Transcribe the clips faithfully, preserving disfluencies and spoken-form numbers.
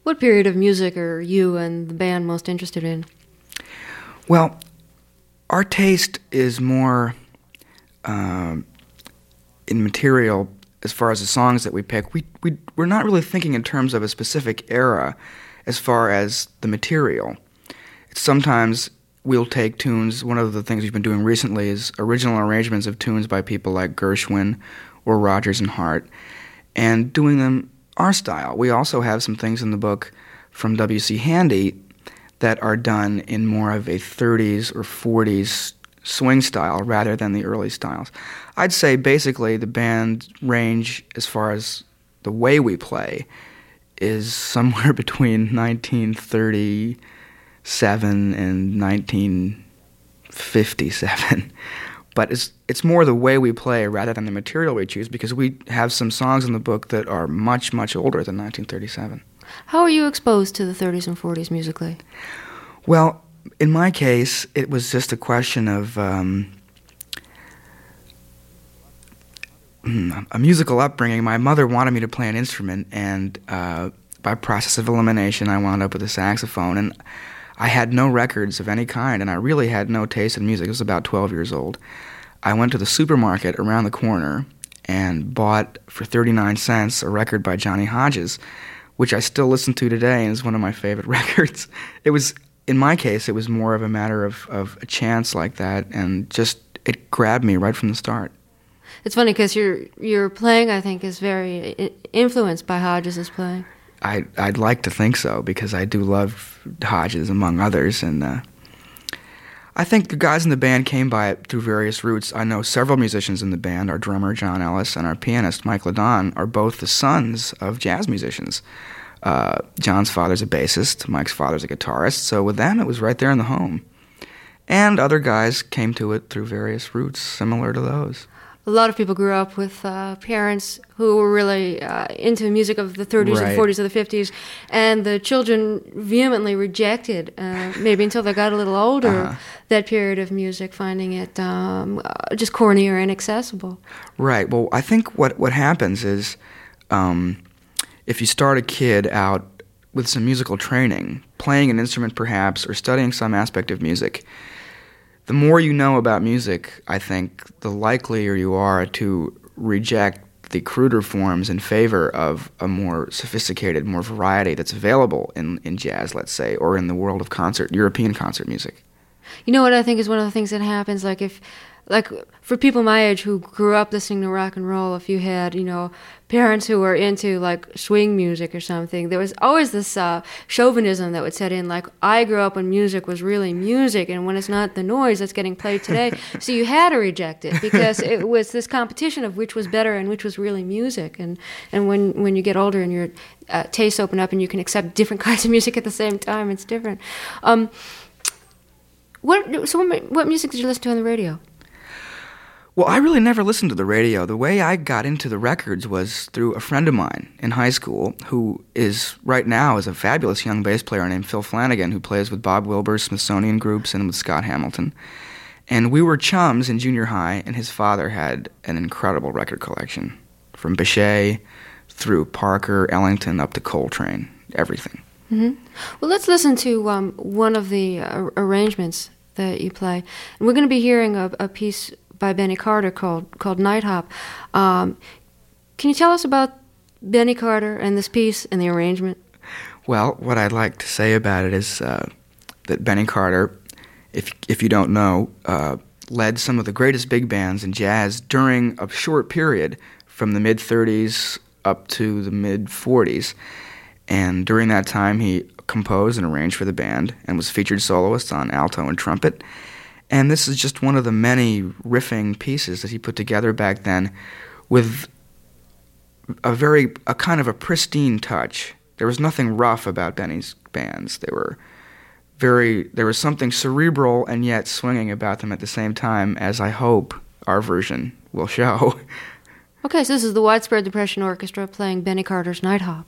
What period of music are you and the band most interested in? Well, our taste is more um, in material as far as the songs that we pick. We, we, we're not really thinking in terms of a specific era as far as the material. Sometimes we'll take tunes. One of the things we've been doing recently is original arrangements of tunes by people like Gershwin or Rodgers and Hart, and doing them our style. We also have some things in the book from W C. Handy that are done in more of a thirties or forties swing style rather than the early styles. I'd say basically the band range as far as the way we play is somewhere between nineteen thirty-seven and nineteen fifty-seven. But it's it's more the way we play rather than the material we choose, because we have some songs in the book that are much, much older than nineteen thirty-seven. How were you exposed to the thirties and forties musically? Well, in my case, it was just a question of um, a musical upbringing. My mother wanted me to play an instrument, and uh, by process of elimination, I wound up with a saxophone. And I had no records of any kind, and I really had no taste in music. I was about twelve years old. I went to the supermarket around the corner and bought for thirty-nine cents a record by Johnny Hodges, which I still listen to today and is one of my favorite records. It was, in my case, it was more of a matter of, of a chance like that, and just it grabbed me right from the start. It's funny because your your playing, I think, is very i- influenced by Hodges' playing. I, I'd like to think so, because I do love Hodges, among others, and uh, I think the guys in the band came by it through various routes. I know several musicians in the band. Our drummer, John Ellis, and our pianist, Mike Ladon, are both the sons of jazz musicians. Uh, John's father's a bassist, Mike's father's a guitarist, so with them it was right there in the home. And other guys came to it through various routes similar to those. A lot of people grew up with uh, parents who were really uh, into music of the thirties Right. and forties or the fifties, and the children vehemently rejected, uh, maybe until they got a little older, Uh-huh. that period of music, finding it um, uh, just corny or inaccessible. Right. Well, I think what, what happens is um, if you start a kid out with some musical training, playing an instrument perhaps, or studying some aspect of music, the more you know about music, I think, the likelier you are to reject the cruder forms in favor of a more sophisticated, more variety that's available in, in jazz, let's say, or in the world of concert, European concert music. You know what I think is one of the things that happens, like if, like for people my age who grew up listening to rock and roll, if you had, you know, parents who were into like swing music or something, there was always this uh, chauvinism that would set in, like, I grew up when music was really music, and when it's not the noise that's getting played today. So you had to reject it, because it was this competition of which was better and which was really music. And, and when, when you get older and your uh, tastes open up and you can accept different kinds of music at the same time, it's different. Um, what, so what, what music did you listen to on the radio? Well, I really never listened to the radio. The way I got into the records was through a friend of mine in high school who is, right now, is a fabulous young bass player named Phil Flanagan, who plays with Bob Wilbur's Smithsonian groups and with Scott Hamilton. And we were chums in junior high, and his father had an incredible record collection, from Bechet through Parker, Ellington, up to Coltrane, everything. Mm-hmm. Well, let's listen to um, one of the uh, arrangements that you play. And we're going to be hearing a, a piece by Benny Carter called called Night Hop. Um, can you tell us about Benny Carter and this piece and the arrangement? Well, what I'd like to say about it is uh, that Benny Carter, if if you don't know, uh, led some of the greatest big bands in jazz during a short period from the mid-thirties up to the mid-forties. And during that time, he composed and arranged for the band and was featured soloist on alto and trumpet. And this is just one of the many riffing pieces that he put together back then with a very, a kind of a pristine touch. There was nothing rough about Benny's bands. They were very, there was something cerebral and yet swinging about them at the same time, as I hope our version will show. Okay, so this is the Widespread Depression Orchestra playing Benny Carter's Night Hop.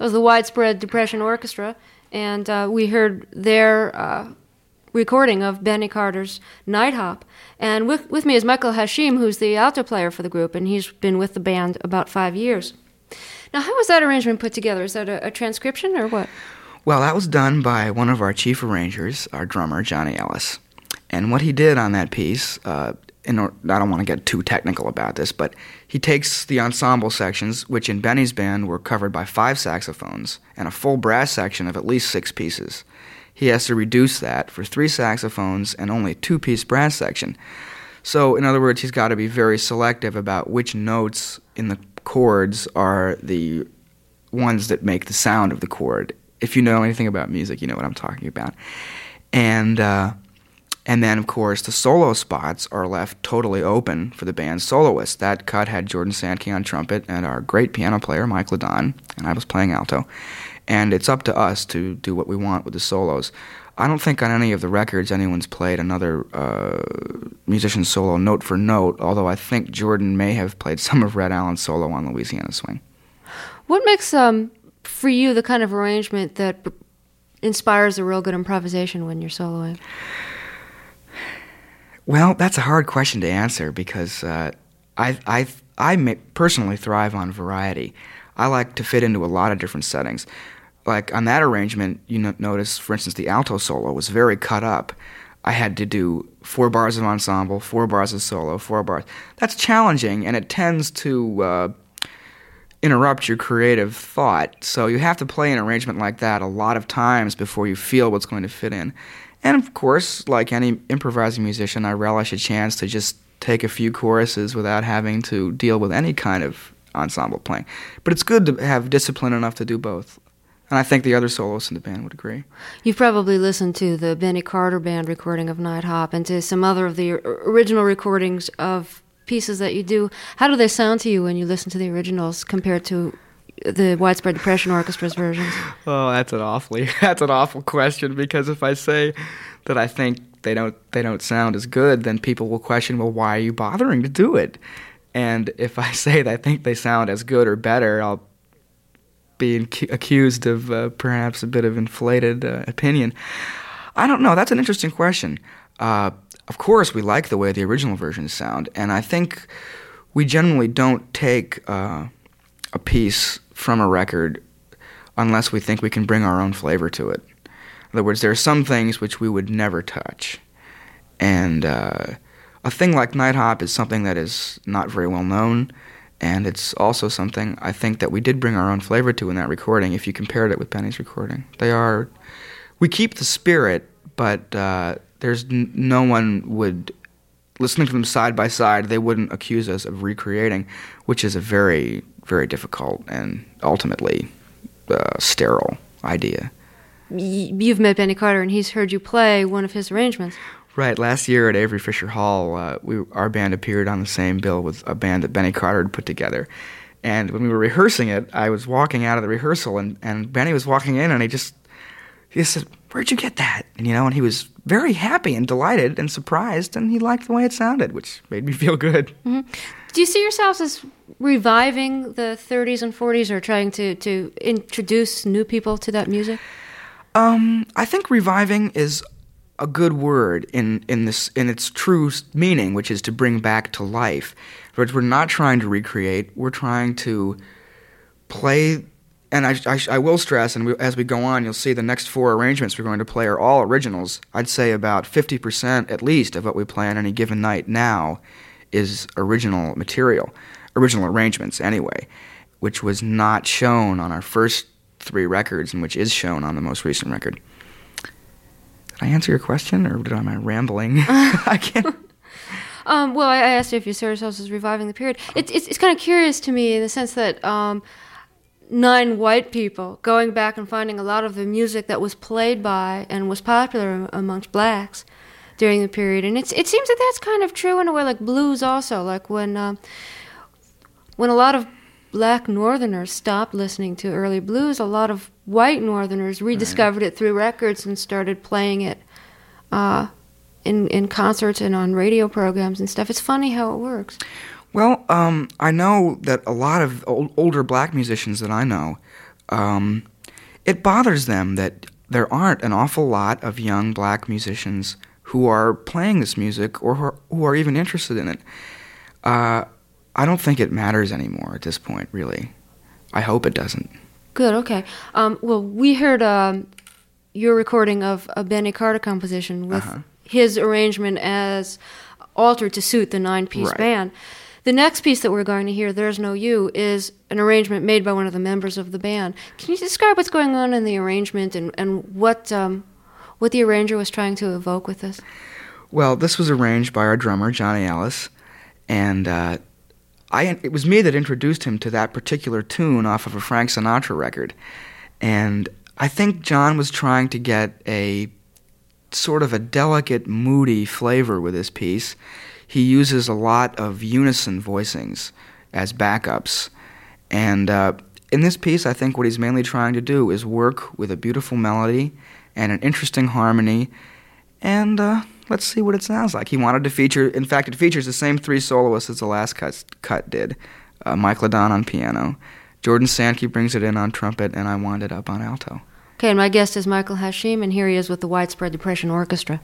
was the Widespread Depression Orchestra, and uh, we heard their uh, recording of Benny Carter's Night Hop. And with, with me is Michael Hashim, who's the alto player for the group, and he's been with the band about five years. Now, how was that arrangement put together? Is that a, a transcription or what? Well, that was done by one of our chief arrangers, our drummer, Johnny Ellis. And what he did on that piece, uh, in or- I don't want to get too technical about this, but he takes the ensemble sections, which in Benny's band were covered by five saxophones, and a full brass section of at least six pieces. He has to reduce that for three saxophones and only a two-piece brass section. So, in other words, he's got to be very selective about which notes in the chords are the ones that make the sound of the chord. If you know anything about music, you know what I'm talking about. And uh, and then, of course, the solo spots are left totally open for the band's soloists. That cut had Jordan Sandke on trumpet and our great piano player, Mike Ladon, and I was playing alto. And it's up to us to do what we want with the solos. I don't think on any of the records anyone's played another uh, musician's solo note for note, although I think Jordan may have played some of Red Allen's solo on Louisiana Swing. What makes, um, for you, the kind of arrangement that b- inspires a real good improvisation when you're soloing? Well, that's a hard question to answer because uh, I, I, I may personally thrive on variety. I like to fit into a lot of different settings. Like on that arrangement, you no- notice, for instance, the alto solo was very cut up. I had to do four bars of ensemble, four bars of solo, four bars. That's challenging, and it tends to uh, interrupt your creative thought. So you have to play an arrangement like that a lot of times before you feel what's going to fit in. And of course, like any improvising musician, I relish a chance to just take a few choruses without having to deal with any kind of ensemble playing. But it's good to have discipline enough to do both. And I think the other soloists in the band would agree. You've probably listened to the Benny Carter Band recording of Night Hop and to some other of the original recordings of pieces that you do. How do they sound to you when you listen to the originals compared to the Widespread Depression Orchestra's versions? Oh, that's an awfully that's an awful question, because if I say that I think they don't they don't sound as good, then people will question, well, why are you bothering to do it? And if I say that I think they sound as good or better, I'll be inc- accused of uh, perhaps a bit of inflated uh, opinion. I don't know. That's an interesting question. Uh, of course, we like the way the original versions sound, and I think we generally don't take uh, a piece from a record unless we think we can bring our own flavor to it. In other words, there are some things which we would never touch, and uh, a thing like Night Hop is something that is not very well known. And it's also something I think that we did bring our own flavor to in that recording, if you compared it with Benny's recording. They are... We keep the spirit, but uh, there's n- no one would... Listening to them side by side, they wouldn't accuse us of recreating, which is a very, very difficult and ultimately uh, sterile idea. Y- You've met Benny Carter, and he's heard you play one of his arrangements. Right. Last year at Avery Fisher Hall, uh, we our band appeared on the same bill with a band that Benny Carter had put together. And when we were rehearsing it, I was walking out of the rehearsal, and, and Benny was walking in, and he just he just said, "Where'd you get that?" And you know, and he was very happy and delighted and surprised, and he liked the way it sounded, which made me feel good. Mm-hmm. Do you see yourselves as reviving the thirties and forties, or trying to, to introduce new people to that music? Um, I think reviving is a good word in, in this in its true meaning, which is to bring back to life. But we're not trying to recreate. We're trying to play, and I, I, I will stress, and we, as we go on, you'll see the next four arrangements we're going to play are all originals. I'd say about fifty percent at least of what we play on any given night now is original material, original arrangements anyway, which was not shown on our first three records and which is shown on the most recent record. Did I answer your question, or am I rambling? I can't. Um, well, I asked you if you saw yourselves as reviving the period. It, it's it's kind of curious to me in the sense that um, nine white people going back and finding a lot of the music that was played by and was popular amongst blacks during the period, and it's it seems that that's kind of true in a way, like blues also, like when uh, when a lot of black Northerners stopped listening to early blues, a lot of white Northerners rediscovered right. it through records and started playing it uh, in in concerts and on radio programs and stuff. It's funny how it works. Well, um, I know that a lot of old, older black musicians that I know um, it bothers them that there aren't an awful lot of young black musicians who are playing this music or who are, who are even interested in it. Uh, I don't think it matters anymore at this point, really. I hope it doesn't. Good, okay. Um, well, we heard um, your recording of a Benny Carter composition with uh-huh. his arrangement as altered to suit the nine-piece right. band. The next piece that we're going to hear, There's No You, is an arrangement made by one of the members of the band. Can you describe what's going on in the arrangement and, and what um, what the arranger was trying to evoke with this? Well, this was arranged by our drummer, Johnny Ellis, and uh, I, it was me that introduced him to that particular tune off of a Frank Sinatra record. And I think John was trying to get a sort of a delicate, moody flavor with this piece. He uses a lot of unison voicings as backups. And uh, in this piece, I think what he's mainly trying to do is work with a beautiful melody and an interesting harmony. And uh, let's see what it sounds like. He wanted to feature, in fact, it features the same three soloists as the last cut, cut did. Uh, Mike LeDon on piano, Jordan Sankey brings it in on trumpet, and I wind it up on alto. Okay, and my guest is Michael Hashim, and here he is with the Widespread Depression Orchestra.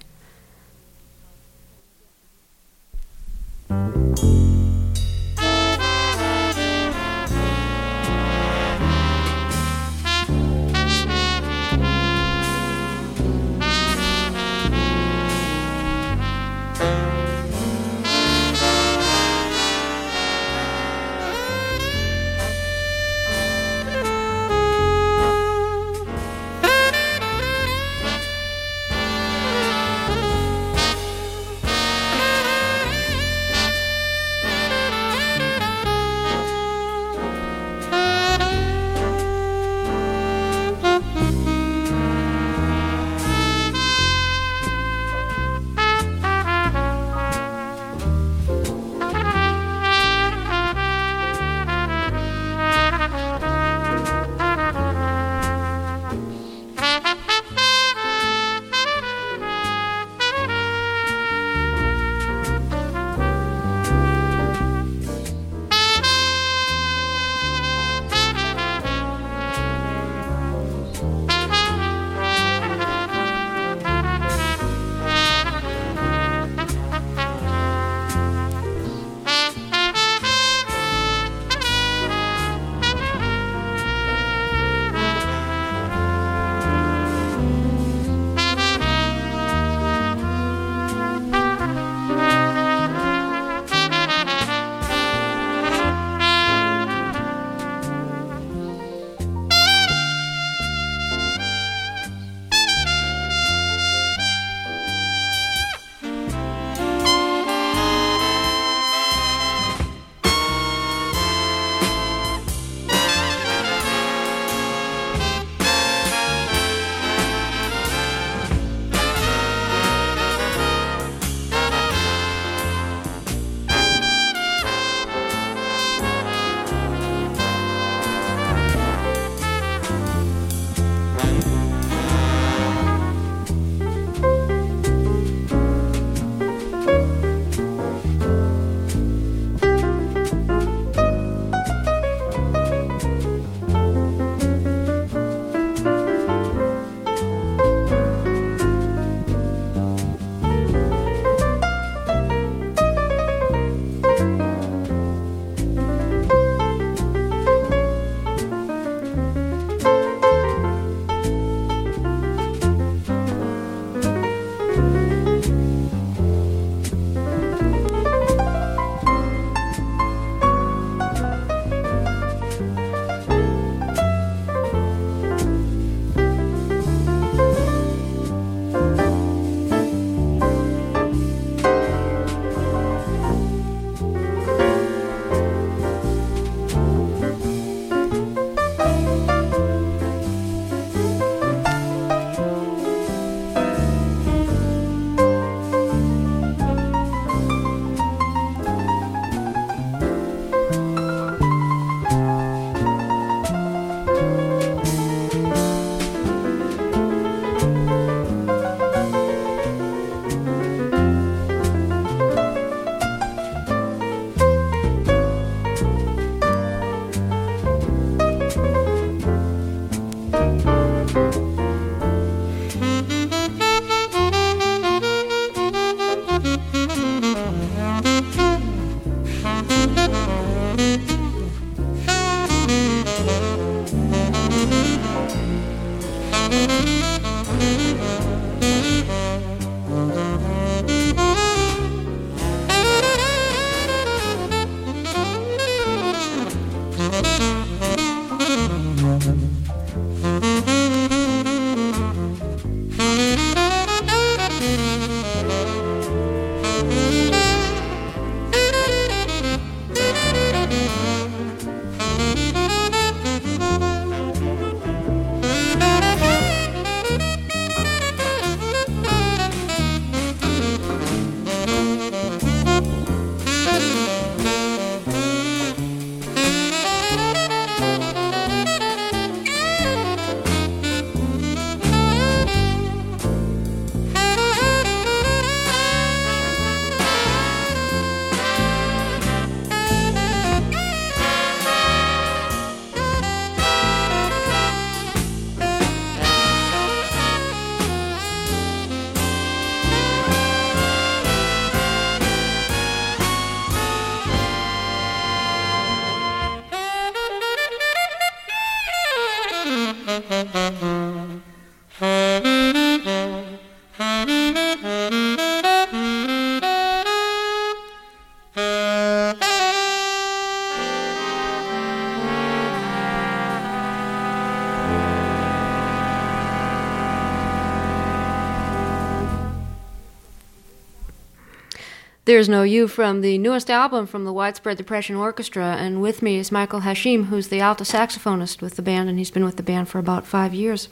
There's No You from the newest album from the Widespread Depression Orchestra, and with me is Michael Hashim, who's the alto saxophonist with the band, and he's been with the band for about five years.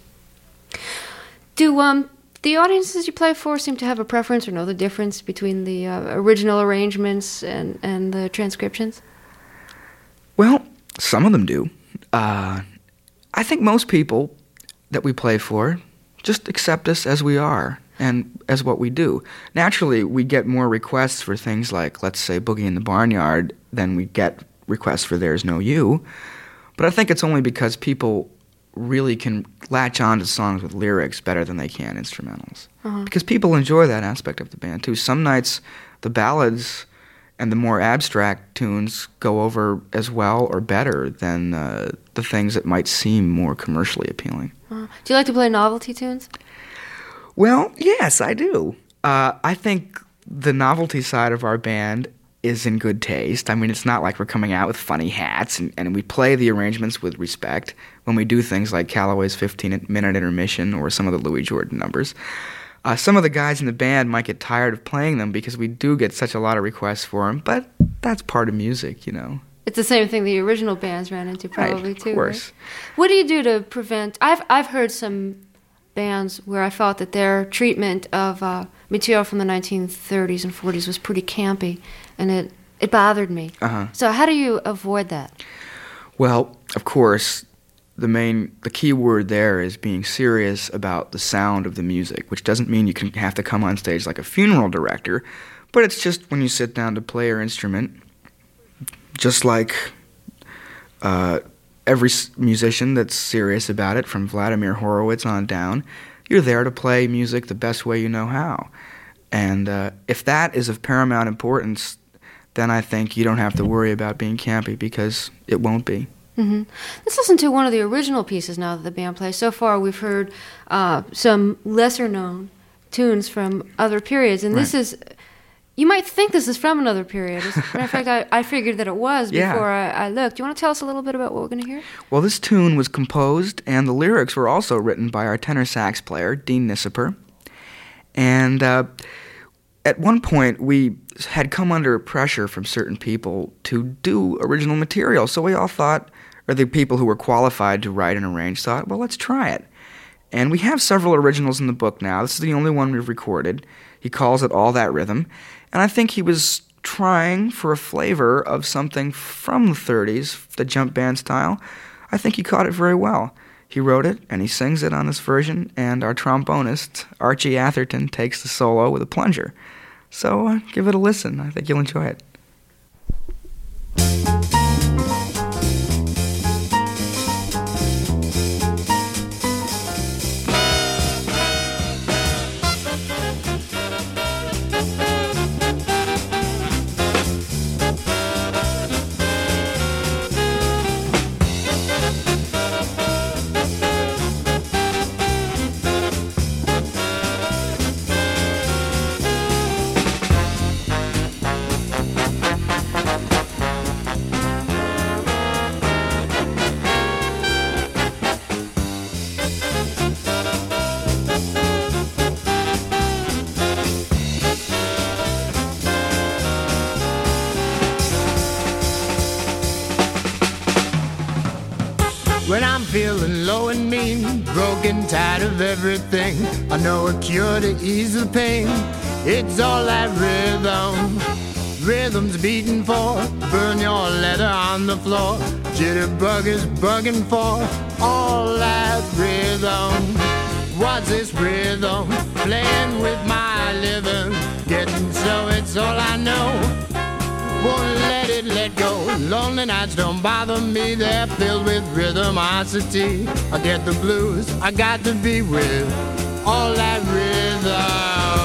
Do um, the audiences you play for seem to have a preference or know the difference between the uh, original arrangements and, and the transcriptions? Well, some of them do. Uh, I think most people that we play for just accept us as we are and as what we do. Naturally, we get more requests for things like, let's say, Boogie in the Barnyard than we get requests for There's No You. But I think it's only because people really can latch on to songs with lyrics better than they can instrumentals. Uh-huh. Because people enjoy that aspect of the band, too. Some nights, the ballads and the more abstract tunes go over as well or better than uh, the things that might seem more commercially appealing. Uh-huh. Do you like to play novelty tunes? Well, yes, I do. Uh, I think the novelty side of our band is in good taste. I mean, it's not like we're coming out with funny hats, and, and we play the arrangements with respect when we do things like Calloway's fifteen-minute intermission or some of the Louis Jordan numbers. Uh, some of the guys in the band might get tired of playing them because we do get such a lot of requests for them, but that's part of music, you know. It's the same thing the original bands ran into probably, right, too. Of course. Right? What do you do to prevent... I've I've heard some bands where I felt that their treatment of uh, material from the nineteen thirties and forties was pretty campy, and it, it bothered me. Uh-huh. So how do you avoid that? Well, of course, the main, the key word there is being serious about the sound of the music, which doesn't mean you can have to come on stage like a funeral director, but it's just when you sit down to play your instrument, just like uh, every musician that's serious about it, from Vladimir Horowitz on down, you're there to play music the best way you know how. And uh, if that is of paramount importance, then I think you don't have to worry about being campy, because it won't be. Mm-hmm. Let's listen to one of the original pieces now that the band plays. So far we've heard uh, some lesser-known tunes from other periods, and right. This is... You might think this is from another period. As a matter of fact, I, I figured that it was yeah. before I, I looked. Do you want to tell us a little bit about what we're going to hear? Well, this tune was composed, and the lyrics were also written by our tenor sax player, Dean Nisseper. And uh, at one point, we had come under pressure from certain people to do original material. So we all thought, or the people who were qualified to write and arrange thought, well, let's try it. And we have several originals in the book now. This is the only one we've recorded. He calls it All That Rhythm. And I think he was trying for a flavor of something from the thirties, the jump band style. I think he caught it very well. He wrote it, and he sings it on this version, and our trombonist, Archie Atherton, takes the solo with a plunger. So uh, give it a listen. I think you'll enjoy it. When I'm feeling low and mean, broken, tired of everything, I know a cure to ease the pain. It's all that rhythm. Rhythm's beating for, burn your leather on the floor. Jitterbug is bugging for all that rhythm. What's this rhythm? Playing with my living, getting so it's all I know. Won't let it let go. Lonely nights don't bother me. They're filled with rhythmosity. I get the blues. I got to be with all that rhythm.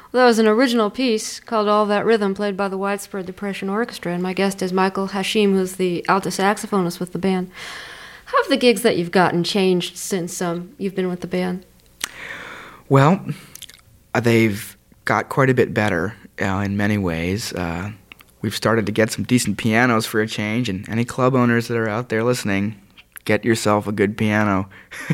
Well, that was an original piece called All That Rhythm, played by the Widespread Depression Orchestra, and my guest is Michael Hashim, who's the alto saxophonist with the band. How have the gigs that you've gotten changed since um, you've been with the band? Well, they've got quite a bit better uh, in many ways. Uh, we've started to get some decent pianos for a change, and any club owners that are out there listening, get yourself a good piano.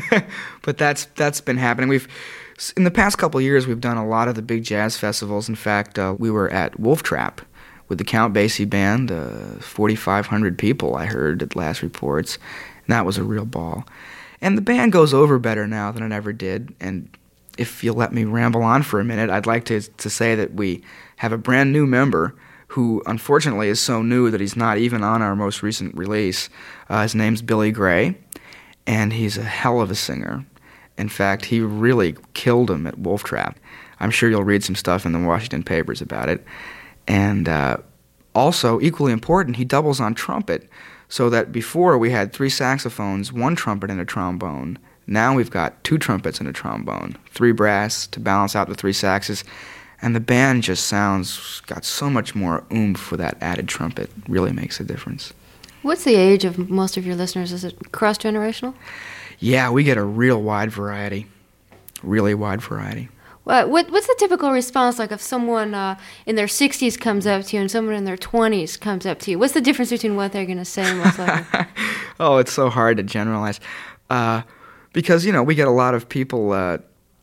But that's that's been happening. We've in the past couple of years, we've done a lot of the big jazz festivals. In fact, uh, we were at Wolf Trap with the Count Basie Band, uh, forty-five hundred people, I heard at last reports, and that was a real ball. And the band goes over better now than it ever did, and if you'll let me ramble on for a minute, I'd like to to say that we have a brand new member who unfortunately is so new that he's not even on our most recent release. Uh, his name's Billy Gray, and he's a hell of a singer. In fact, he really killed him at Wolf Trap. I'm sure you'll read some stuff in the Washington papers about it. And uh, also, equally important, he doubles on trumpet, so that before we had three saxophones, one trumpet, and a trombone. Now we've got two trumpets and a trombone, three brass to balance out the three saxes, and the band just sounds, got so much more oomph with that added trumpet. Really makes a difference. What's the age of most of your listeners? Is it cross-generational? Yeah, we get a real wide variety, really wide variety. What, what What's the typical response like if someone uh, in their sixties comes up to you and someone in their twenties comes up to you? What's the difference between what they're going to say most likely? Oh, it's so hard to generalize. Uh, because, you know, we get a lot of people uh,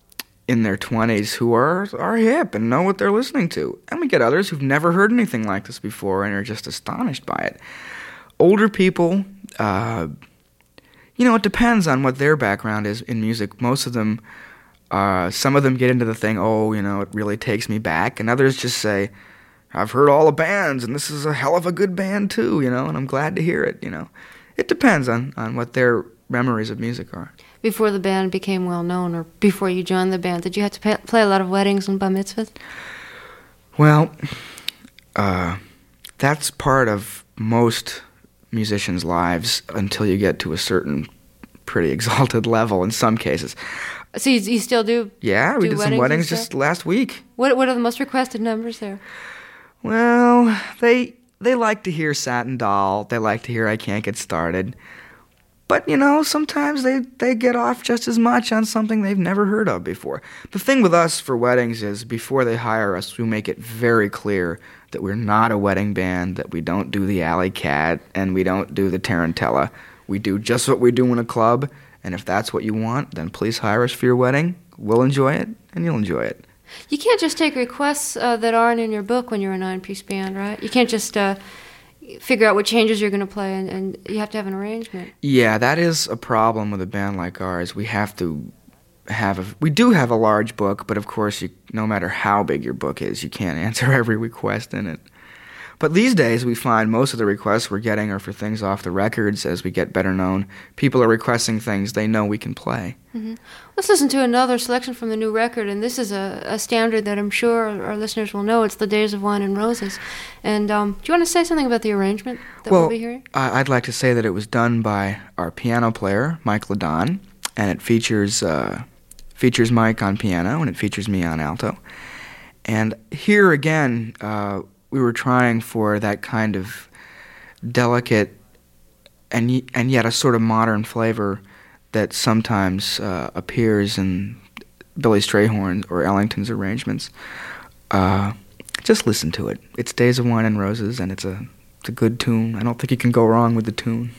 in their twenties who are, are hip and know what they're listening to. And we get others who've never heard anything like this before and are just astonished by it. Older people... Uh, You know, it depends on what their background is in music. Most of them, uh, some of them get into the thing, oh, you know, it really takes me back. And others just say, I've heard all the bands, and this is a hell of a good band, too, you know, and I'm glad to hear it, you know. It depends on, on what their memories of music are. Before the band became well-known, or before you joined the band, did you have to pay, play a lot of weddings and bar mitzvahs? Well, uh, that's part of most musicians' lives until you get to a certain pretty exalted level in some cases. So you, you still do Yeah, we do did some weddings just last week. What What are the most requested numbers there? Well, they they like to hear Satin Doll. They like to hear I Can't Get Started. But, you know, sometimes they, they get off just as much on something they've never heard of before. The thing with us for weddings is before they hire us, we make it very clear that we're not a wedding band, that we don't do the Alley Cat, and we don't do the Tarantella. We do just what we do in a club, and if that's what you want, then please hire us for your wedding. We'll enjoy it, and you'll enjoy it. You can't just take requests uh, that aren't in your book when you're a nine-piece band, right? You can't just uh, figure out what changes you're going to play, and, and you have to have an arrangement. Yeah, that is a problem with a band like ours. We have to have a, we do have a large book, but of course, you, no matter how big your book is, you can't answer every request in it. But these days, we find most of the requests we're getting are for things off the records as we get better known. People are requesting things they know we can play. Mm-hmm. Let's listen to another selection from the new record, and this is a, a standard that I'm sure our listeners will know. It's The Days of Wine and Roses. And um, do you want to say something about the arrangement that well, we'll be hearing? Well, I'd like to say that it was done by our piano player, Mike Ladon, and it features... Uh, features Mike on piano, and it features me on alto. And here again, uh, we were trying for that kind of delicate and y- and yet a sort of modern flavor that sometimes uh, appears in Billy Strayhorn or Ellington's arrangements. Uh, just listen to it. It's Days of Wine and Roses, and it's a it's a good tune. I don't think you can go wrong with the tune.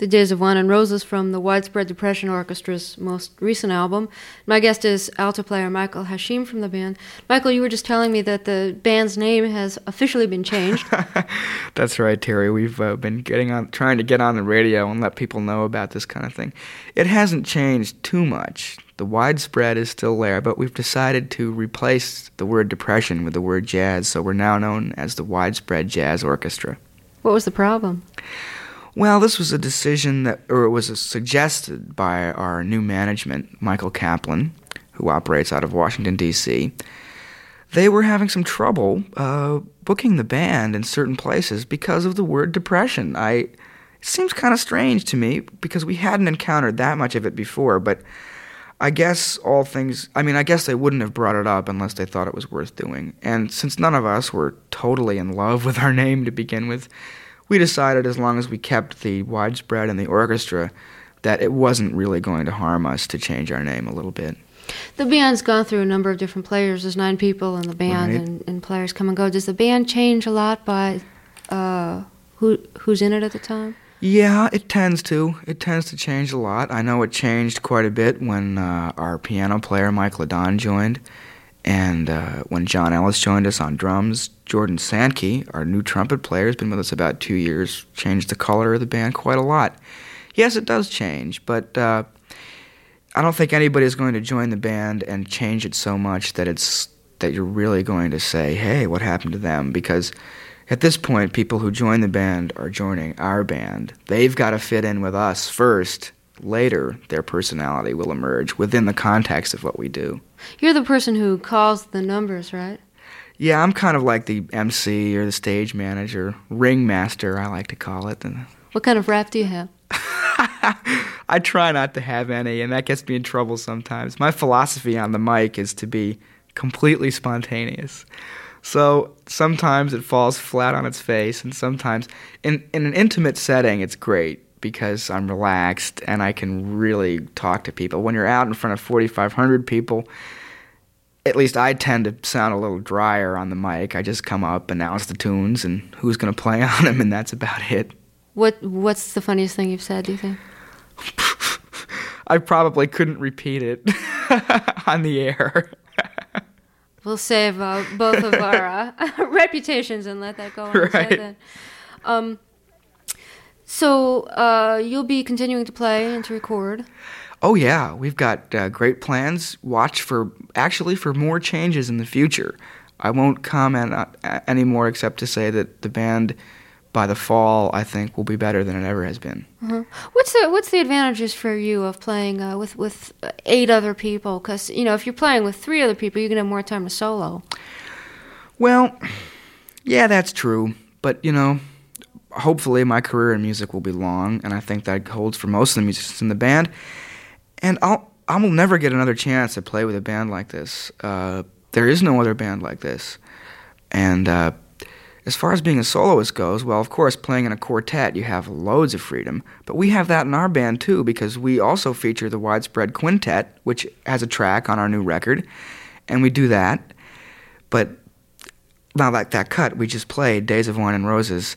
The Days of Wine and Roses from the Widespread Depression Orchestra's most recent album. My guest is alto player Michael Hashim from the band. Michael, you were just telling me that the band's name has officially been changed. That's right, Terry. We've uh, been getting on, trying to get on the radio and let people know about this kind of thing. It hasn't changed too much. The widespread is still there, but we've decided to replace the word depression with the word jazz, so we're now known as the Widespread Jazz Orchestra. What was the problem? Well, this was a decision that, or it was a suggested by our new management, Michael Kaplan, who operates out of Washington, D C They were having some trouble uh, booking the band in certain places because of the word depression. I, it seems kind of strange to me because we hadn't encountered that much of it before, but I guess all things, I mean, I guess they wouldn't have brought it up unless they thought it was worth doing. And since none of us were totally in love with our name to begin with, we decided as long as we kept the widespread and the orchestra that it wasn't really going to harm us to change our name a little bit. The band's gone through a number of different players. There's nine people in the band, Right. and, and players come and go. Does the band change a lot by uh, who who's in it at the time? Yeah, it tends to. It tends to change a lot. I know it changed quite a bit when uh, our piano player, Mike Ladon, joined. And uh, when John Ellis joined us on drums, Jordan Sankey, our new trumpet player, has been with us about two years, changed the color of the band quite a lot. Yes, it does change, but uh, I don't think anybody is going to join the band and change it so much that it's that you're really going to say, hey, what happened to them? Because at this point, people who join the band are joining our band. They've got to fit in with us first. Later, their personality will emerge within the context of what we do. You're the person who calls the numbers, right? Yeah, I'm kind of like the M C or the stage manager, ringmaster, I like to call it. And What kind of rap do you have? I try not to have any, and that gets me in trouble sometimes. My philosophy on the mic is to be completely spontaneous. So sometimes it falls flat on its face, and sometimes in, in an intimate setting it's great because I'm relaxed and I can really talk to people. When you're out in front of forty-five hundred people, at least I tend to sound a little drier on the mic. I just come up, announce the tunes, and who's going to play on them, and that's about it. What What's the funniest thing you've said, do you think? I probably couldn't repeat it on the air. We'll save uh, both of our uh, reputations and let that go unsaid Right. then. Um, so uh, you'll be continuing to play and to record. Oh yeah, we've got uh, great plans. Watch for, actually for more changes in the future. I won't comment on, uh, anymore except to say that the band, by the fall, I think will be better than it ever has been. Uh-huh. What's the What's the advantages for you of playing uh, with with eight other people? Because you know, if you're playing with three other people, you can have more time to solo. Well, yeah, that's true. But, you know, hopefully my career in music will be long, and I think that holds for most of the musicians in the band. And I'll, I will never get another chance to play with a band like this. Uh, there is no other band like this. And uh, as far as being a soloist goes, well, of course, playing in a quartet, you have loads of freedom. But we have that in our band, too, because we also feature the Widespread Quintet, which has a track on our new record, and we do that. But now that, that cut we just played, Days of Wine and Roses,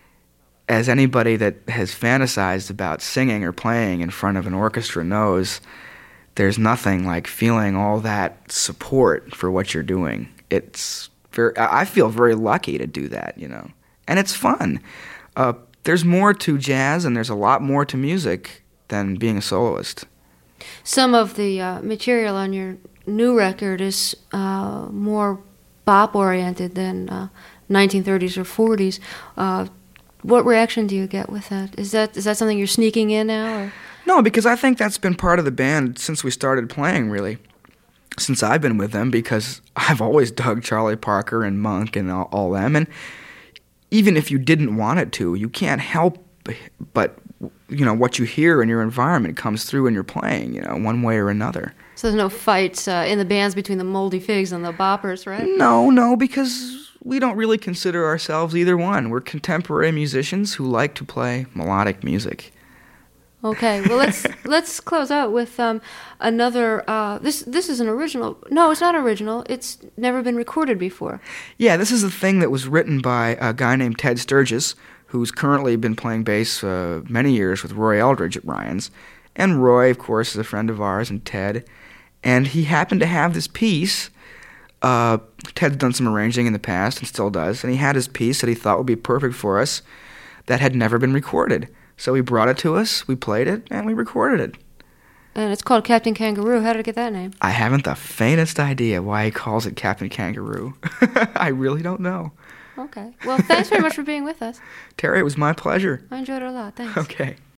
as anybody that has fantasized about singing or playing in front of an orchestra knows, there's nothing like feeling all that support for what you're doing. It's very, I feel very lucky to do that, you know, and it's fun. Uh, there's more to jazz, and there's a lot more to music than being a soloist. Some of the uh, material on your new record is uh, more bop-oriented than uh, nineteen thirties or forties. Uh, what reaction do you get with that? Is that is that something you're sneaking in now? Or? No, because I think that's been part of the band since we started playing, really. Since I've been with them, because I've always dug Charlie Parker and Monk and all, all them. And even if you didn't want it to, you can't help but, you know, what you hear in your environment comes through in your playing, you know, one way or another. So there's no fights uh, in the bands between the Moldy Figs and the Boppers, right? No, no, because we don't really consider ourselves either one. We're contemporary musicians who like to play melodic music. Okay, well let's let's close out with um, another. Uh, this this is an original. No, it's not original. It's never been recorded before. Yeah, this is a thing that was written by a guy named Ted Sturgis, who's currently been playing bass uh, many years with Roy Eldridge at Ryan's. And Roy, of course, is a friend of ours, and Ted. And he happened to have this piece. Uh, Ted's done some arranging in the past and still does. And he had his piece that he thought would be perfect for us that had never been recorded. So he brought it to us, we played it, and we recorded it. And it's called Captain Kangaroo. How did it get that name? I haven't the faintest idea why he calls it Captain Kangaroo. I really don't know. Okay. Well, thanks very much for being with us. Terry, it was my pleasure. I enjoyed it a lot. Thanks. Okay.